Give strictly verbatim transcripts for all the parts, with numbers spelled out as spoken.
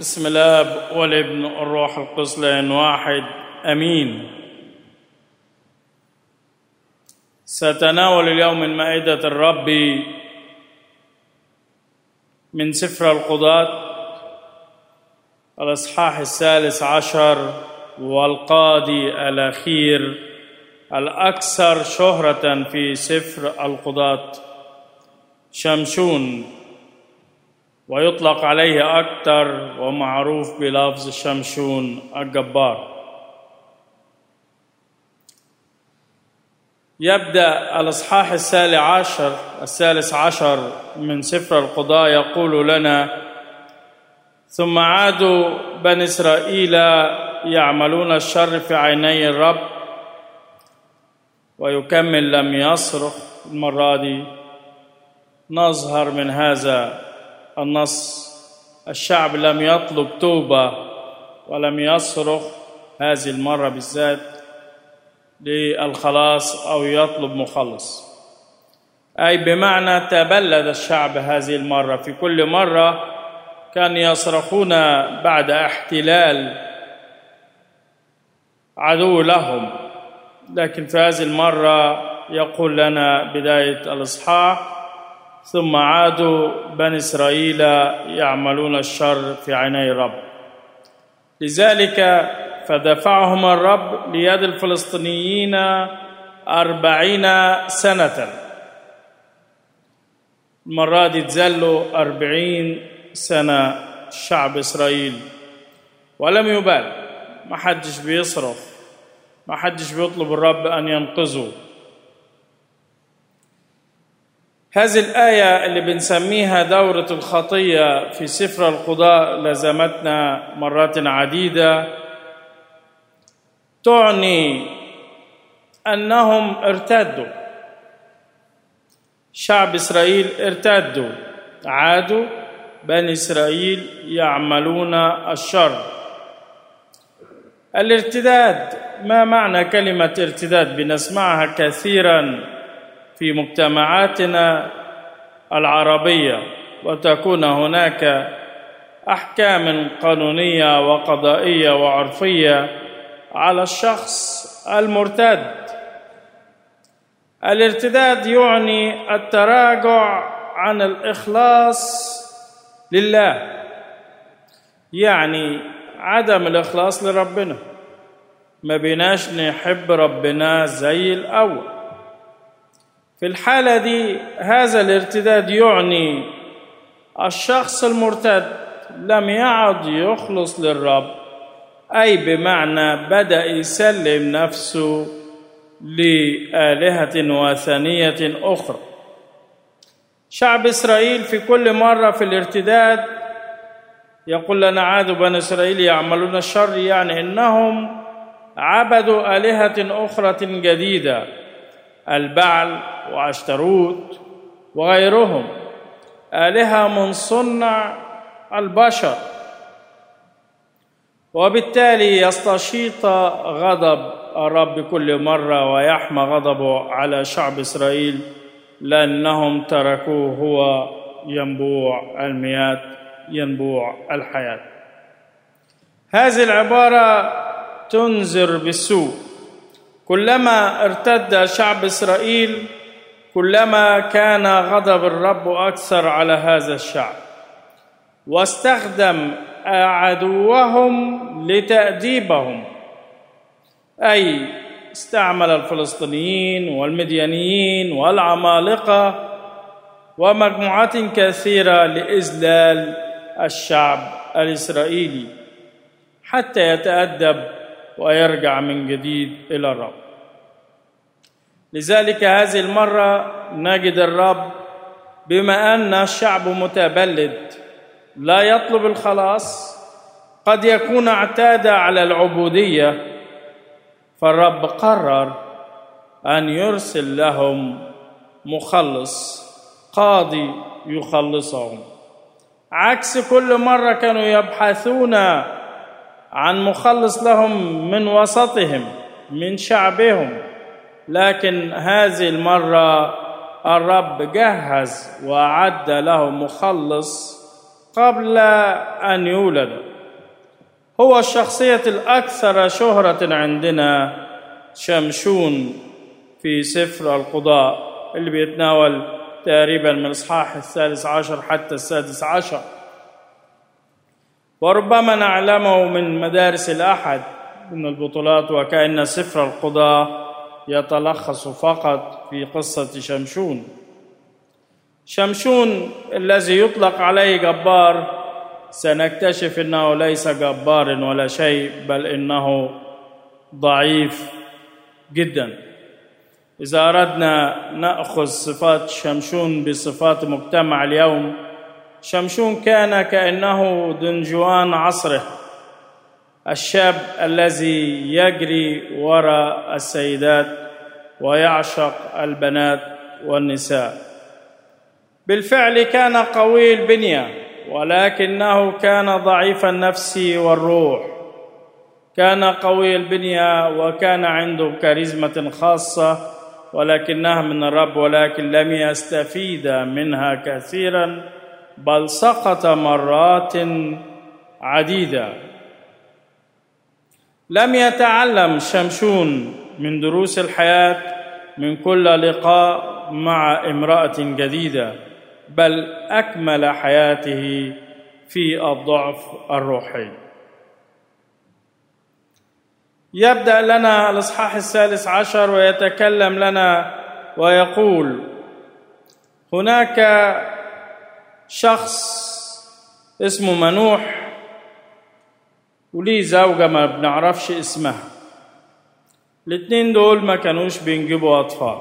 بسم الآب والابن والروح القدس لان واحد امين. سأتناول اليوم من مائدة الرب من سفر القضاة الإصحاح الثالث عشر والقاضي الأخير الأكثر شهرة في سفر القضاة شمشون، ويطلق عليه أكثر ومعروف بلفظ شمشون الجبار. يبدأ الإصحاح الثالث عشر الثالث عشر من سفر القضاة يقول لنا: ثم عادوا بني إسرائيل يعملون الشر في عيني الرب. ويكمل: لم يصرخ. المرة دي نظهر من هذا النص الشعب لم يطلب توبة ولم يصرخ هذه المرة بالذات للخلاص أو يطلب مخلص، أي بمعنى تبلد الشعب هذه المرة. في كل مرة كان يصرخون بعد احتلال عدو لهم، لكن في هذه المرة يقول لنا بداية الإصحاح: ثم عادوا بني إسرائيل يعملون الشر في عيني الرب، لذلك فدفعهم الرب ليد الفلسطينيين أربعين سنة. المرة دي تزلوا أربعين سنة شعب إسرائيل ولم يبال، ما حدش بيصرخ، ما حدش بيطلب الرب أن ينقذه. هذه الآية اللي بنسميها دورة الخطية في سفر القضاء لزمتنا مرات عديدة، تعني أنهم ارتدوا. شعب إسرائيل ارتدوا، عادوا بني إسرائيل يعملون الشر. الارتداد، ما معنى كلمة ارتداد؟ بنسمعها كثيراً في مجتمعاتنا العربية، وتكون هناك أحكام قانونية وقضائية وعرفية على الشخص المرتد. الارتداد يعني التراجع عن الإخلاص لله، يعني عدم الإخلاص لربنا، ما بيناش نحب ربنا زي الأول. في الحالة دي هذا الارتداد يعني الشخص المرتد لم يعد يخلص للرب، أي بمعنى بدأ يسلم نفسه لآلهة وثنية أخرى. شعب إسرائيل في كل مرة في الارتداد يقول لنا: عادوا بني إسرائيل يعملون الشر، يعني إنهم عبدوا آلهة أخرى جديدة، البعل وعشتروت وغيرهم، آلهة من صنع البشر، وبالتالي يستشيط غضب الرب كل مرة ويحمى غضبه على شعب إسرائيل لأنهم تركوه هو ينبوع المياه، ينبوع الحياة. هذه العبارة تنذر بالسوء. كلما ارتد شعب إسرائيل كلما كان غضب الرب أكثر على هذا الشعب، واستخدم عدوهم لتأديبهم، أي استعمل الفلسطينيين والمديانيين والعمالقة ومجموعات كثيرة لإذلال الشعب الإسرائيلي حتى يتأدب ويرجع من جديد إلى الرب. لذلك هذه المرة نجد الرب بما أن الشعب متبلد لا يطلب الخلاص، قد يكون اعتاد على العبودية، فالرب قرر أن يرسل لهم مخلص، قاضي يخلصهم، عكس كل مرة كانوا يبحثون عن مخلص لهم من وسطهم من شعبهم. لكن هذه المرة الرب جهز وأعد لهم مخلص قبل أن يولدوا. هو الشخصية الأكثر شهرة عندنا شمشون في سفر القضاء اللي بيتناول تقريبا من الإصحاح الثالث عشر حتى السادس عشر، وربما نعلمه من مدارس الأحد من البطولات، وكأن سفر القضاء يتلخص فقط في قصة شمشون. شمشون الذي يطلق عليه جبار سنكتشف أنه ليس جبار ولا شيء، بل إنه ضعيف جدا. إذا أردنا نأخذ صفات شمشون بصفات مجتمع اليوم، شمشون كان كأنه دنجوان عصره، الشاب الذي يجري وراء السيدات ويعشق البنات والنساء. بالفعل كان قوي البنية، ولكنه كان ضعيف النفس والروح. كان قوي البنية وكان عنده كاريزمة خاصة ولكنها من الرب، ولكن لم يستفيد منها كثيرا، بل سقط مرات عديدة. لم يتعلم شمشون من دروس الحياة من كل لقاء مع امرأة جديدة، بل أكمل حياته في الضعف الروحي. يبدأ لنا الإصحاح الثالث عشر ويتكلم لنا ويقول: هناك شخص اسمه منوح وليه زوجة ما بنعرفش اسمها. الاثنين دول ما كانوش بينجبوا أطفال،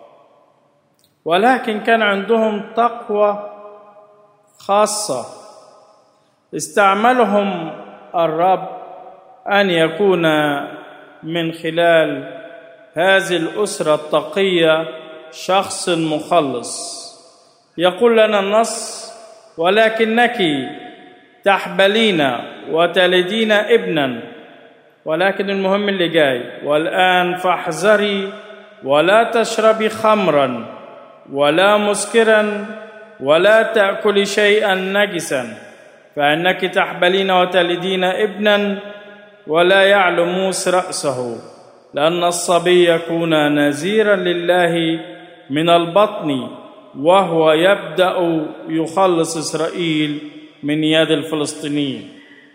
ولكن كان عندهم تقوى خاصة استعملهم الرب أن يكون من خلال هذه الأسرة التقية شخص مخلص. يقول لنا النص: ولكنك تحبلين وتلدين ابنا. ولكن المهم اللي جاي: والآن فاحذري ولا تشربي خمرا ولا مسكرا ولا تأكلي شيئا نجسا، فإنك تحبلين وتلدين ابنا ولا يعلو موس رأسه، لأن الصبي يكون نذيرا لله من البطن، وهو يبدأ يخلص إسرائيل من يد الفلسطينيين.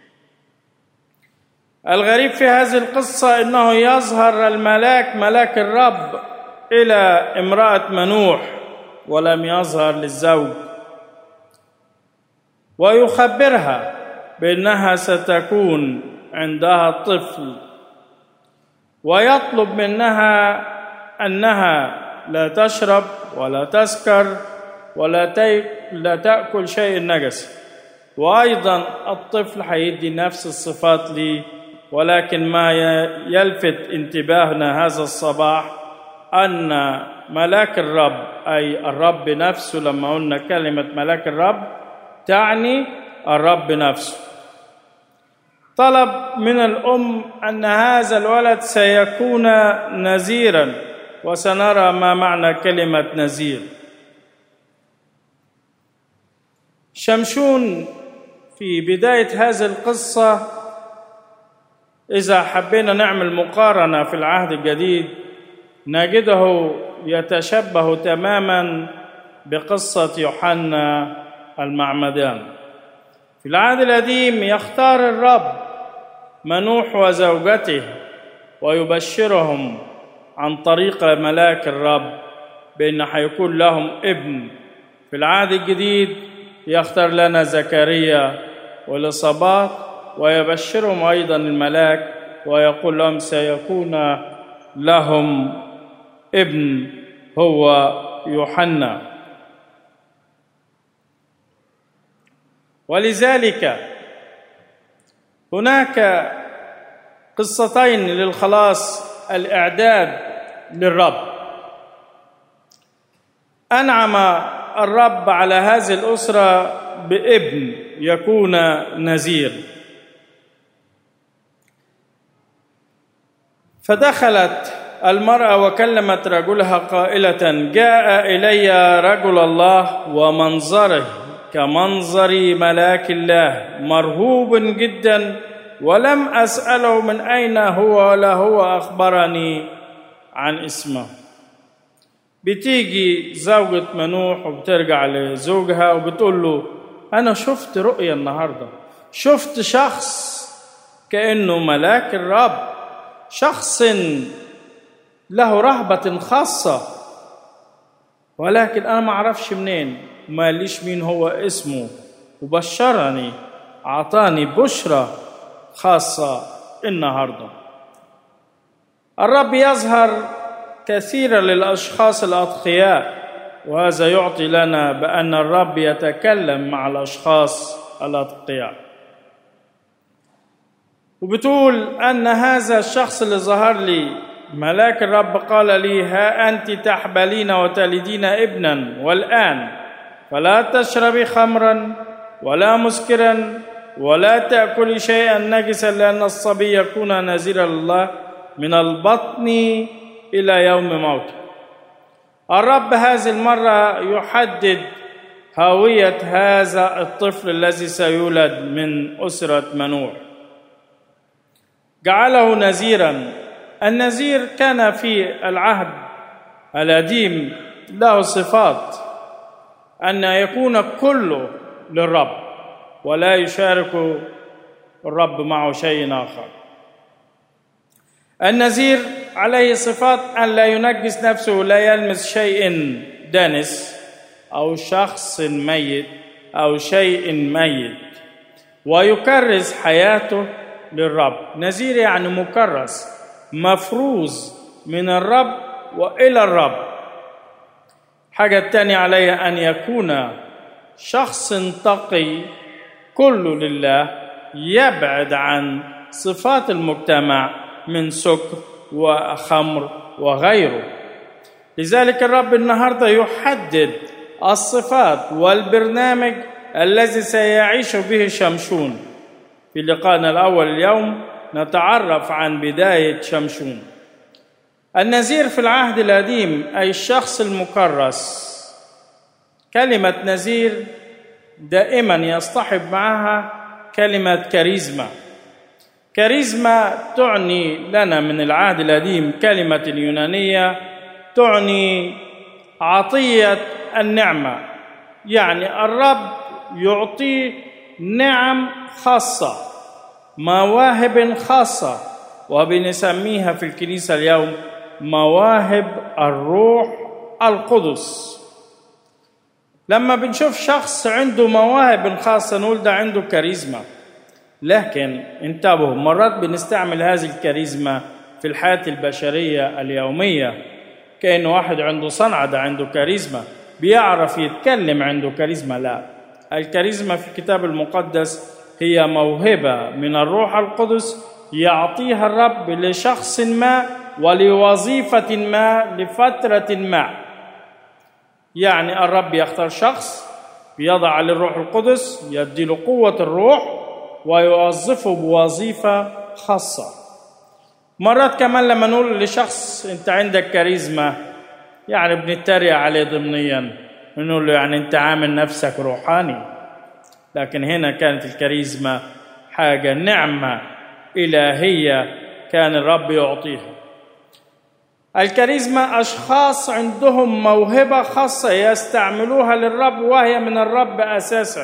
الغريب في هذه القصة أنه يظهر الملاك ملاك الرب إلى امرأة منوح ولم يظهر للزوج، ويخبرها بأنها ستكون عندها طفل، ويطلب منها أنها لا تشرب ولا تسكر ولا لا تأكل شيء نجس، وأيضا الطفل هيدي نفس الصفات لي. ولكن ما يلفت انتباهنا هذا الصباح أن ملاك الرب، أي الرب نفسه، لما قلنا كلمة ملاك الرب تعني الرب نفسه، طلب من الأم أن هذا الولد سيكون نذيرا، وسنرى ما معنى كلمة نذير. شمشون في بداية هذه القصة، إذا حبينا نعمل مقارنة في العهد الجديد، نجده يتشبه تماما بقصة يوحنا المعمدان. في العهد القديم يختار الرب منوح وزوجته ويبشرهم عن طريق ملاك الرب بأن حيكون لهم ابن. في العهد الجديد يختار لنا زكريا والإصابات ويبشرهم أيضا الملاك ويقول لهم سيكون لهم ابن هو يوحنا. ولذلك هناك قصتين للخلاص: الإعداد للرب. أنعم الرب على هذه الأسرة بابن يكون نذير، فدخلت المرأة وكلمت رجلها قائلة: جاء إلي رجل الله ومنظره كمنظر ملاك الله، مرهوب جدا ولم أسأله من أين هو ولا هو أخبرني عن اسمه. بتيجي زوجة منوح وبترجع لزوجها وبتقول له أنا شفت رؤية النهاردة، شفت شخص كأنه ملاك الرب، شخص له رهبة خاصة، ولكن أنا ما أعرفش منين، ما ليش مين هو اسمه، وبشرني أعطاني بشرة خاصة النهاردة. الرب يظهر كثيرا للأشخاص الأتقياء، وهذا يعطي لنا بأن الرب يتكلم مع الأشخاص الأتقياء. وبتقول أن هذا الشخص اللي ظهر لي ملاك الرب قال لي ها أنت تحبلين وتلدين ابنا، والآن فلا تشربي خمرا ولا مسكرا ولا تأكلي شيئا نجسا، لأن الصبي يكون نذيرا لله من البطن إلى يوم موته. الرب هذه المرة يحدد هوية هذا الطفل الذي سيولد من أسرة منوح، جعله نذيرا. النذير كان في العهد القديم له صفات، أن يكون كله للرب ولا يشارك الرب معه شيء آخر. النذير عليه صفات أن لا ينجس نفسه، لا يلمس شيء دنس أو شخص ميت أو شيء ميت، ويكرس حياته للرب. نذير يعني مكرس، مفروز من الرب وإلى الرب. حاجة الثانية عليه أن يكون شخص تقي كله لله، يبعد عن صفات المجتمع من سكر وخمر وغيره. لذلك الرب النهارده يحدد الصفات والبرنامج الذي سيعيش به شمشون. في لقائنا الأول اليوم نتعرف عن بداية شمشون. النذير في العهد القديم أي الشخص المكرس. كلمة نذير دائما يصطحب معها كلمة كاريزما. كاريزما تعني لنا من العهد القديم كلمة اليونانية تعني عطية النعمة، يعني الرب يعطي نعم خاصة، مواهب خاصة، وبنسميها في الكنيسة اليوم مواهب الروح القدس. لما بنشوف شخص عنده مواهب خاصة نقول ده عنده كاريزما، لكن انتبهوا مرات بنستعمل هذه الكاريزما في الحياة البشرية اليومية كأنه واحد عنده صنعة ده عنده كاريزما، بيعرف يتكلم عنده كاريزما. لا، الكاريزما في الكتاب المقدس هي موهبة من الروح القدس يعطيها الرب لشخص ما ولوظيفة ما لفترة ما. يعني الرب يختار شخص بيضع عليه الروح القدس، يديله قوة الروح ويوظفه بوظيفة خاصة. مرات كمان لما نقول لشخص أنت عندك كاريزما يعني بنتريق عليه ضمنيا، نقول له يعني أنت عامل نفسك روحاني، لكن هنا كانت الكاريزما حاجة نعمة إلهية كان الرب يعطيها. الكاريزما أشخاص عندهم موهبة خاصة يستعملوها للرب وهي من الرب أساساً.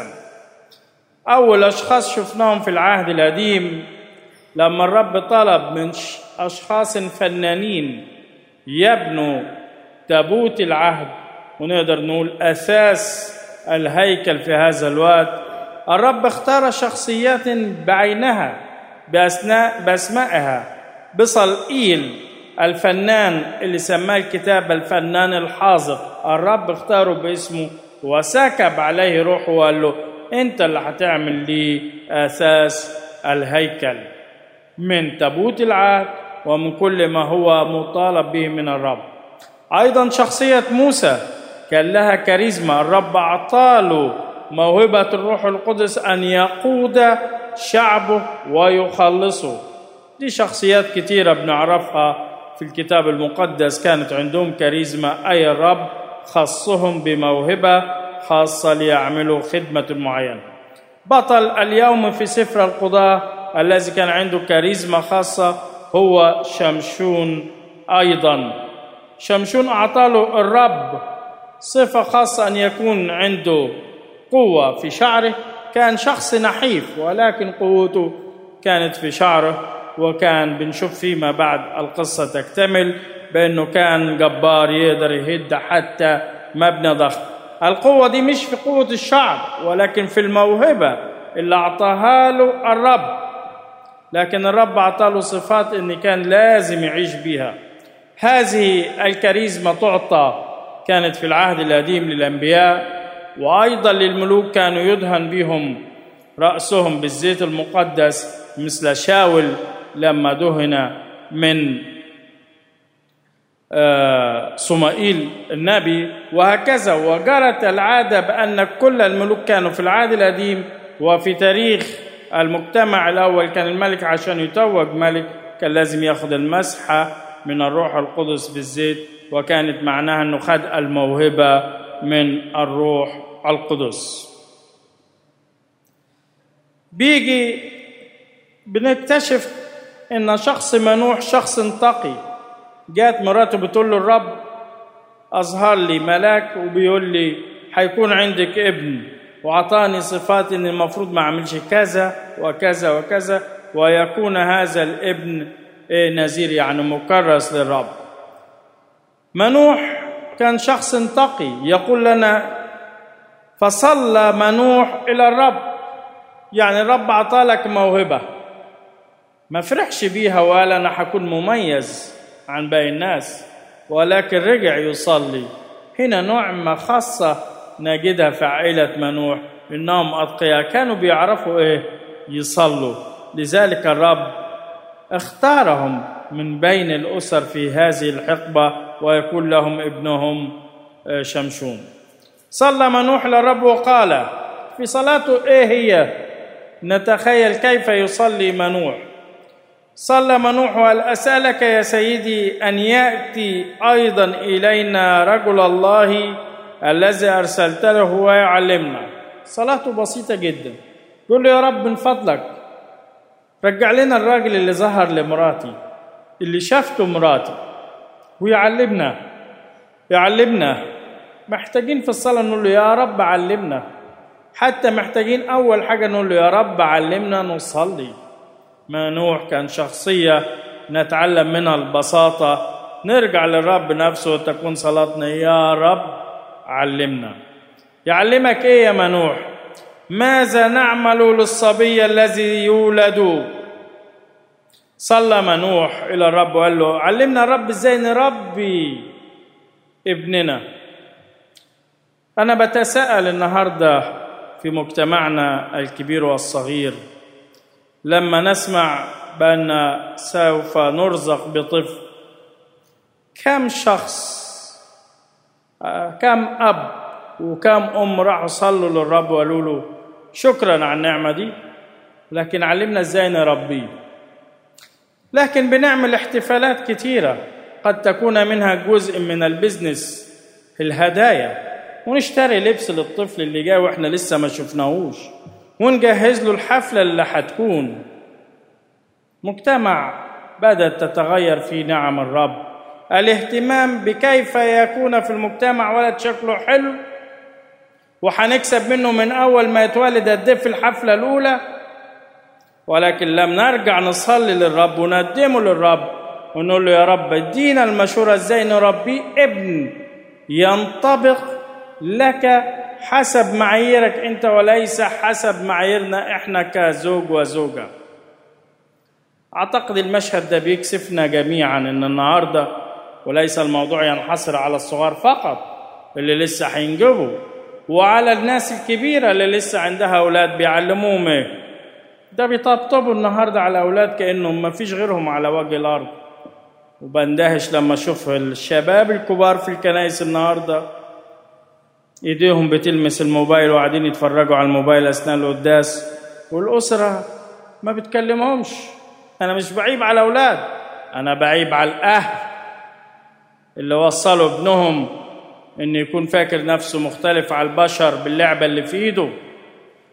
أول أشخاص شفناهم في العهد القديم لما الرب طلب من أشخاص فنانين يبنوا تابوت العهد، ونقدر نقول أساس الهيكل في هذا الوقت. الرب اختار شخصيات بعينها بأسماء بأسمائها. بصلئيل الفنان اللي سماه الكتاب الفنان الحاذق، الرب اختاره باسمه وسكب عليه روحه وقال له انت اللي هتعمل لي اساس الهيكل من تابوت العهد ومن كل ما هو مطالب به من الرب. ايضا شخصيه موسى كان لها كاريزما، الرب اعطاله موهبه الروح القدس ان يقود شعبه ويخلصه. دي شخصيات كتيره بنعرفها في الكتاب المقدس كانت عندهم كاريزما، اي الرب خصهم بموهبه خاصة ليعملوا خدمة معينة. بطل اليوم في سفر القضاة الذي كان عنده كاريزما خاصة هو شمشون أيضا. شمشون أعطاله الرب صفة خاصة أن يكون عنده قوة في شعره. كان شخص نحيف ولكن قوته كانت في شعره، وكان بنشوف فيما بعد القصة تكتمل بأنه كان جبار يقدر يهد حتى مبنى ضخم. القوة دي مش في قوة الشعر ولكن في الموهبة اللي أعطاها له الرب، لكن الرب أعطاه صفات إن كان لازم يعيش بيها. هذه الكاريزما تعطى كانت في العهد القديم للأنبياء، وأيضا للملوك كانوا يدهن بهم رأسهم بالزيت المقدس، مثل شاول لما دهن من صمائيل النبي، وهكذا. وجرت العادة بأن كل الملوك كانوا في العهد القديم وفي تاريخ المجتمع الأول كان الملك عشان يتوج ملك كان لازم ياخد المسحة من الروح القدس في الزيت، وكانت معناها أنه خد الموهبة من الروح القدس. بيجي بنكتشف إن شخص منوح شخص تقي. جات مراته بتقول له الرب أظهر لي ملاك وبيقول لي هيكون عندك ابن، وعطاني صفات إن المفروض ما أعملش كذا وكذا وكذا، ويكون هذا الابن نذير يعني مكرس للرب. منوح كان شخص تقي. يقول لنا فصلى منوح إلى الرب، يعني الرب عطالك موهبة ما فرحش بيها وقال أنا حكون مميز عن باقي الناس، ولكن رجع يصلي. هنا نعمة خاصة نجدها في عائلة منوح، إنهم أتقياء كانوا بيعرفوا إيه يصلوا، لذلك الرب اختارهم من بين الأسر في هذه الحقبة ويكون لهم ابنهم شمشون. صلى منوح للرب وقال في صلاته إيه هي؟ نتخيل كيف يصلي منوح. صلى منوح وقال أسألك يا سيدي أن يأتي أيضا إلينا رجل الله الذي أرسلت له ويعلمنا. صلاته بسيطة جدا، يقول له يا رب من فضلك رجع لنا الراجل اللي ظهر لمراتي، اللي شافته مراتي، ويعلمنا يعلمنا. محتاجين في الصلاة نقول له يا رب علمنا، حتى محتاجين أول حاجة نقول له يا رب علمنا نصلي. منوح كان شخصية نتعلم منها البساطة، نرجع للرب نفسه وتكون صلاتنا يا رب علمنا. يعلمك إيه يا منوح؟ ماذا نعمل للصبي الذي يولد؟ صلى منوح إلى الرب وقال له علمنا الرب إزاي نربي ابننا. أنا بتساءل النهاردة في مجتمعنا الكبير والصغير لما نسمع بأن سوف نرزق بطفل، كم شخص كم أب وكم أم راحوا صلوا للرب وقالوا له شكرا على النعمة دي، لكن علمنا إزاي نربيه. لكن بنعمل احتفالات كتيرة قد تكون منها جزء من البزنس، الهدايا، ونشتري لبس للطفل اللي جاي وإحنا لسه ما شفناهوش، ونجهز له الحفلة اللي هتكون. مجتمع بدأت تتغير في نعم الرب. الاهتمام بكيف يكون في المجتمع ولد شكله حلو وحنكسب منه من أول ما يتولد قد في الحفلة الأولى، ولكن لم نرجع نصلي للرب ونقدمه للرب ونقول له يا رب ادينا المشورة ازاي نربيه ابن ينطبق لك حسب معاييرك انت وليس حسب معاييرنا احنا كزوج وزوجة. اعتقد المشهد ده بيكسفنا جميعا ان النهارده، وليس الموضوع ينحصر على الصغار فقط اللي لسه هينجبوا، وعلى الناس الكبيرة اللي لسه عندها أولاد بيعلموهم ايه. ده بيطبطبوا النهارده على أولاد كأنهم ما فيش غيرهم على وجه الأرض. وبندهش لما أشوف الشباب الكبار في الكنائس النهارده إيديهم بتلمس الموبايل وقاعدين يتفرجوا على الموبايل أثناء القداس، والأسرة ما بتكلمهمش. أنا مش بعيب على أولاد، أنا بعيب على الأهل اللي وصلوا ابنهم إن يكون فاكر نفسه مختلف على البشر باللعبة اللي في إيده،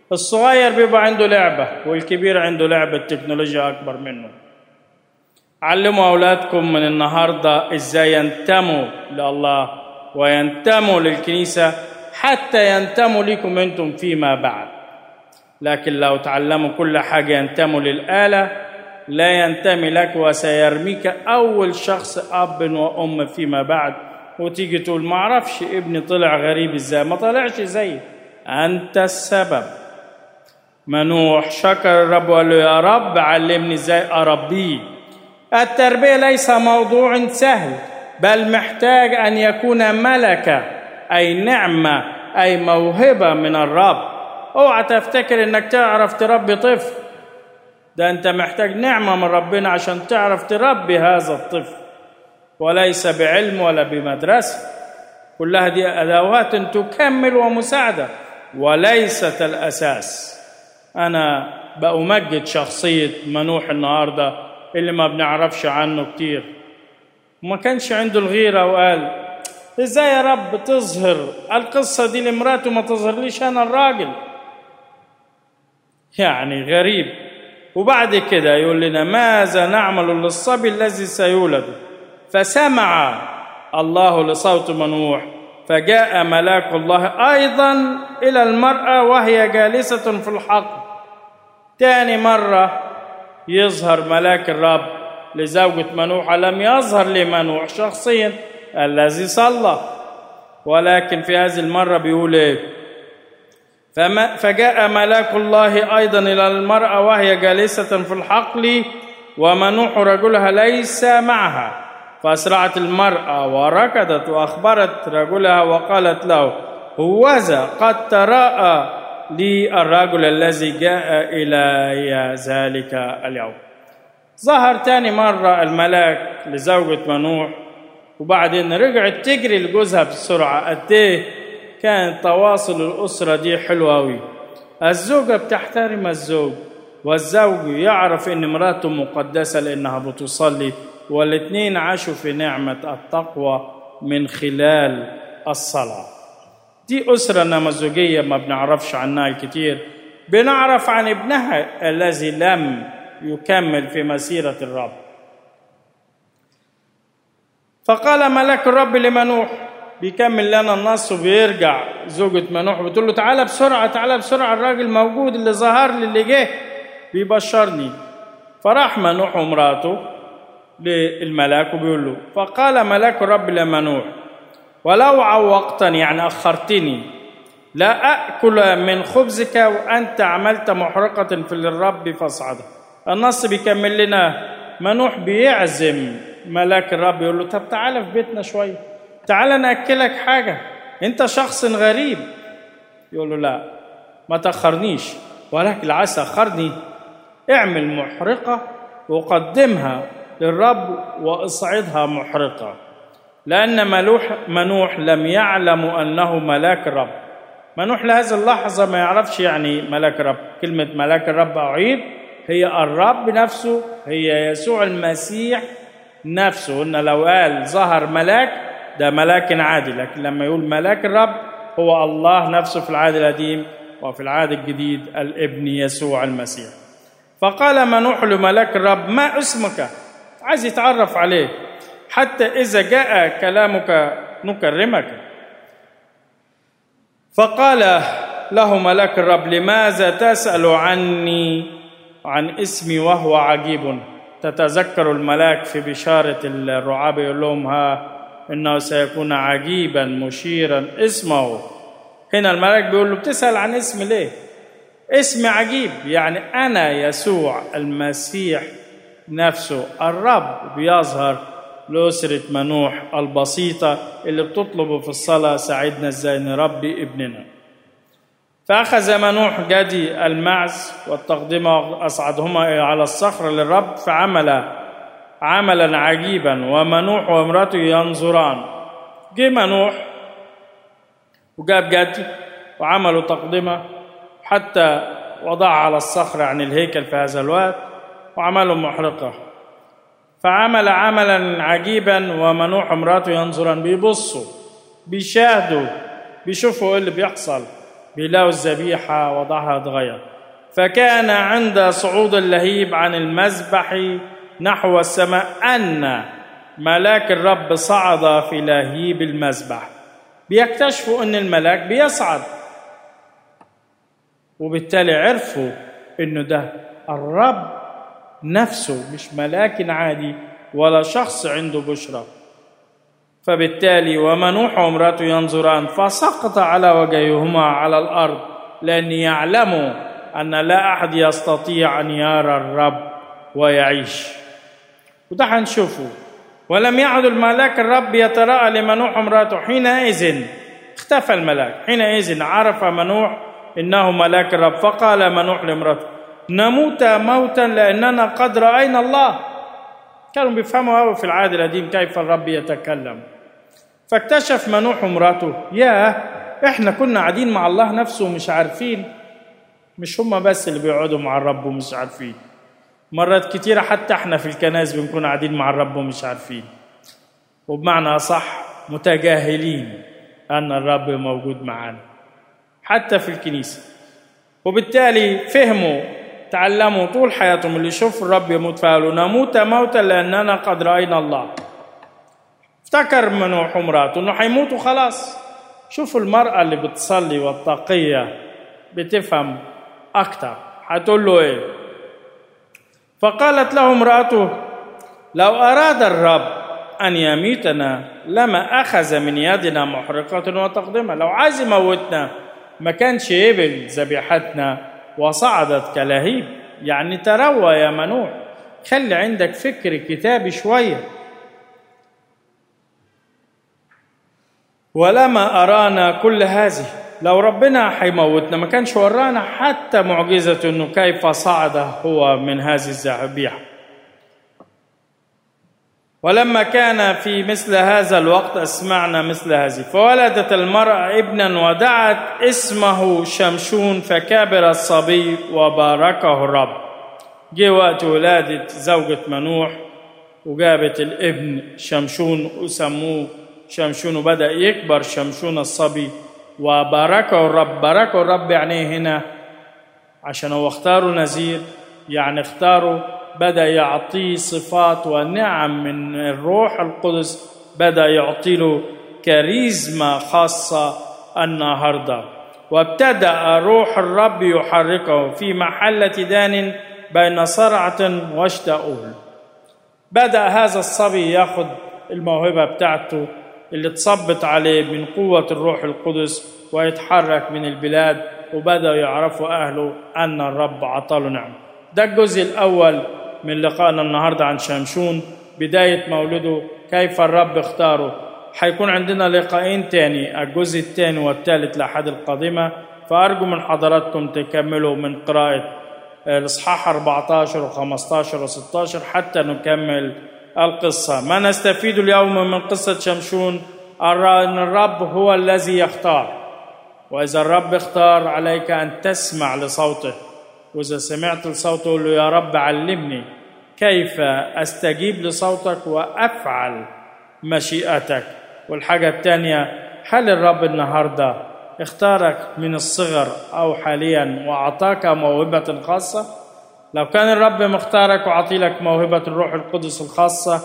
الصغير بيبقى عنده لعبة والكبير عنده لعبة تكنولوجيا أكبر منه. علموا أولادكم من النهاردة إزاي ينتموا لله وينتموا للكنيسة حتى ينتموا لكم أنتم فيما بعد. لكن لو تعلموا كل حاجة ينتموا للآلة لا ينتمي لك، وسيرميك أول شخص أب وأم فيما بعد، وتيجي تقول ما أعرفش ابني طلع غريب إزاي، ما طلعش زي أنت السبب. منوح شكر الرب وقال له يا رب علمني إزاي أربيه. التربية ليس موضوع سهل، بل محتاج أن يكون ملكة، أي نعمة، أي موهبة من الرب. اوعى تفتكر انك تعرف تربي طفل، ده انت محتاج نعمة من ربنا عشان تعرف تربي هذا الطفل، وليس بعلم ولا بمدرسة. كلها دي أدوات تكمل ومساعدة وليست الأساس. أنا بأمجد شخصية منوح النهاردة اللي ما بنعرفش عنه كتير. وما كانش عنده الغيرة وقال إزاي يا رب تظهر القصة دي لمراته ما تظهر ليش أنا الراجل؟ يعني غريب. وبعد كده يقول لنا ماذا نعمل للصبي الذي سيولد؟ فسمع الله لصوت منوح، فجاء ملاك الله أيضا إلى المرأة وهي جالسة في الحقل. تاني مرة يظهر ملاك الرب لزوجة منوح، لم يظهر لمنوح شخصيا الذي صلى، ولكن في هذه المرة بيقول إيه؟ فما فجاء ملاك الله أيضا إلى المرأة وهي جالسة في الحقل ومنوح رجلها ليس معها، فأسرعت المرأة وركضت وأخبرت رجلها وقالت له هوذا قد تراءى لي الرجل الذي جاء إلي ذلك اليوم. ظهر تاني مرة الملاك لزوجة منوح، وبعدين رجعت تجري لجوزها بسرعة. قد ايه كان تواصل الأسرة دي حلوة أوي. الزوجة بتحترم الزوج، والزوج يعرف إن مراته مقدسة لأنها بتصلي، والاثنين عاشوا في نعمة التقوى من خلال الصلاة. دي أسرة نموذجية ما بنعرفش عنها الكتير. بنعرف عن ابنها الذي لم يكمل في مسيرة الرب. فقال ملاك الرب لمنوح، بيكمل لنا النص وبيرجع زوجة منوح بتقول له تعالى بسرعة تعالى بسرعة، الراجل موجود اللي ظهر لي اللي جه بيبشرني. فراح منوح ومراته للملاك وبيقول له فقال ملاك الرب لمنوح ولو عوقتني يعني أخرتني لا أكل من خبزك وأنت عملت محرقة في الرب فاصعدها. النص بيكمل لنا منوح بيعزم ملاك الرب يقول له طب تعالى في بيتنا شوية، تعالى نأكلك حاجة، أنت شخص غريب. يقول له لا ما تأخرنيش، ولكن العسى أخرني، اعمل محرقة وقدمها للرب واصعدها محرقة. لأن منوح, منوح لم يعلم أنه ملاك الرب. منوح لهذه اللحظة ما يعرفش يعني ملاك الرب. كلمة ملاك الرب أعيد هي الرب نفسه، هي يسوع المسيح نفسه. إن لو قال ظهر ملاك ده ملاك عادي، لكن لما يقول ملاك الرب هو الله نفسه في العهد القديم وفي العهد الجديد الابن يسوع المسيح. فقال منوح لملاك الرب ما اسمك؟ عايز يتعرف عليه، حتى إذا جاء كلامك نكرمك. فقال له ملاك الرب لماذا تسأل عني عن اسمي وهو عجيب؟ تتذكر الملاك في بشارة الرعاة يقول لهم ها إنه سيكون عجيبا مشيرا اسمه. هنا الملاك بيقول له بتسأل عن اسمي ليه؟ اسم عجيب، يعني أنا يسوع المسيح نفسه. الرب بيظهر لأسرة منوح البسيطة اللي بتطلبه في الصلاة ساعدنا ازاي نربي ابننا. فأخذ منوح جدي المعز والتقدمة وأصعدهما على الصخرة للرب، فعمل عملا عجيبا ومنوح وامرأته ينظران. جه منوح وجاب جدي وعملوا تقدمة حتى وضع على الصخرة عن الهيكل في هذا الوقت وعملوا محرقة. فعمل عملا عجيبا ومنوح وامرأته ينظران، بيبصوا بيشاهدوا بيشوفوا ايه اللي بيحصل. بيلاقوا الذبيحة وضعها اتغير. فكان عند صعود اللهيب عن المذبح نحو السماء أن ملاك الرب صعد في لهيب المذبح. بيكتشفوا أن الملاك بيصعد، وبالتالي عرفوا أنه ده الرب نفسه، مش ملاك عادي ولا شخص عنده بشرى. فبالتالي ومنوح وامرأته ينظران فسقط على وجههما على الأرض، لأن يعلموا أن لا أحد يستطيع أن يرى الرب ويعيش. وده هنشوفه. ولم يعد الملاك الرب يتراءى لمنوح وامرأته. حينئذ اختفى الملاك. حينئذ عرف منوح إنه ملاك الرب، فقال منوح لامرأته: نموت موتا لأننا قد رأينا الله. كانوا بيفهموا قوي في العهد القديم كيف الرب يتكلم. فاكتشف منوح وامرأته: يا احنا كنا قاعدين مع الله نفسه ومش عارفين. مش هم بس اللي بيقعدوا مع الرب ومش عارفين، مرات كتيرة حتى احنا في الكنائس بنكون قاعدين مع الرب ومش عارفين، وبمعنى أصح متجاهلين أن الرب موجود معنا حتى في الكنيسة. وبالتالي فهموا تعلموا طول حياتهم اللي يشوف الرب يموت فقالوا: نموت موتا لأننا قد رأينا الله. افتكر منوح ومراته انه هيموتوا خلاص. شوفوا المرأة اللي بتصلي والتقية بتفهم اكتر. هتقول له ايه؟ فقالت له امرأته: لو اراد الرب ان يميتنا لما اخذ من يدنا محرقة وتقدمة. لو عايز يموتنا ما كانش يقبل ذبيحتنا وصعدت كلهيب. يعني تروى يا منوح، خلي عندك فكر كتابي شوية. ولما أرانا كل هذه، لو ربنا هيموتنا ما كانش ورانا حتى معجزة إنه كيف صعد هو من هذه الذبيحة. ولما كان في مثل هذا الوقت أسمعنا مثل هذه، فولدت المرأة ابنا ودعت اسمه شمشون، فكبر الصبي وباركه الرب. جه وقت ولادة زوجة منوح وجابت الابن شمشون وسموه شمشون، وبدأ يكبر شمشون الصبي وباركه الرب. باركه الرب يعني هنا عشان هو اختاره نذير، يعني اختاره بدأ يعطيه صفات ونعم من الروح القدس، بدأ يعطي له كاريزما خاصة النهاردة. وابتدأ روح الرب يحركه في محلة دان بين صرعة واشتاؤول. بدأ هذا الصبي ياخد الموهبة بتاعته اللي تصبت عليه من قوة الروح القدس ويتحرك من البلاد، وبدأ يعرفوا أهله أن الرب عطاله نعمة. ده الجزء الأول من لقائنا النهاردة عن شمشون، بداية مولده، كيف الرب اختاره. حيكون عندنا لقاءين تاني، الجزء الثاني والثالث لأحد القادمة، فأرجو من حضراتكم تكملوا من قراءة الإصحاح أربعة عشر وخمسة عشر وستة عشر حتى نكمل القصة. ما نستفيد اليوم من قصة شمشون أن الرب هو الذي يختار، وإذا الرب اختار عليك أن تسمع لصوته، وإذا سمعت لصوته قل له: يا رب علمني كيف أستجيب لصوتك وأفعل مشيئتك. والحاجة الثانية، هل الرب النهاردة اختارك من الصغر أو حاليا وأعطاك موهبة خاصة؟ لو كان الرب مختارك وعطي لك موهبة الروح القدس الخاصة،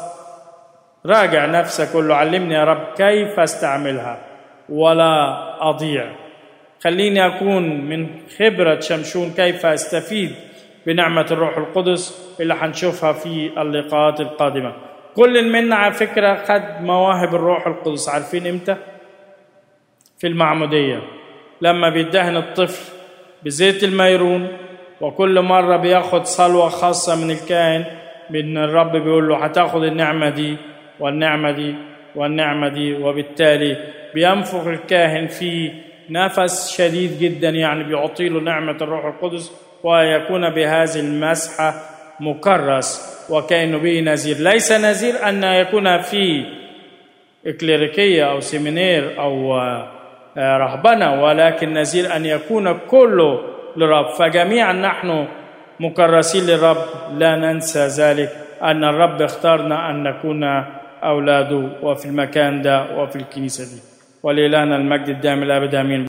راجع نفسك قل له: علمني يا رب كيف أستعملها ولا أضيع. خليني أكون من خبرة شمشون كيف أستفيد بنعمة الروح القدس اللي هنشوفها في اللقاءات القادمة. كل منا على فكرة خد مواهب الروح القدس. عارفين إمتى؟ في المعمودية، لما بيدهن الطفل بزيت الميرون، وكل مرة بياخد صلوة خاصة من الكاهن، من الرب بيقول له: هتاخد النعمة دي والنعمة دي والنعمة دي. وبالتالي بينفخ الكاهن في نفس شديد جدا، يعني بيعطي له نعمة الروح القدس، ويكون بهذه المسحة مكرس وكأنه به نذير. ليس نذير أن يكون في إكليريكية أو سيمينير أو رهبنة، ولكن نذير أن يكون كله للرب. فجميعا نحن مكرسين للرب، لا ننسى ذلك أن الرب اختارنا أن نكون أولاده وفي المكان ده وفي الكنيسة دي. ولإلهنا المجد الدائم الأبد آمين.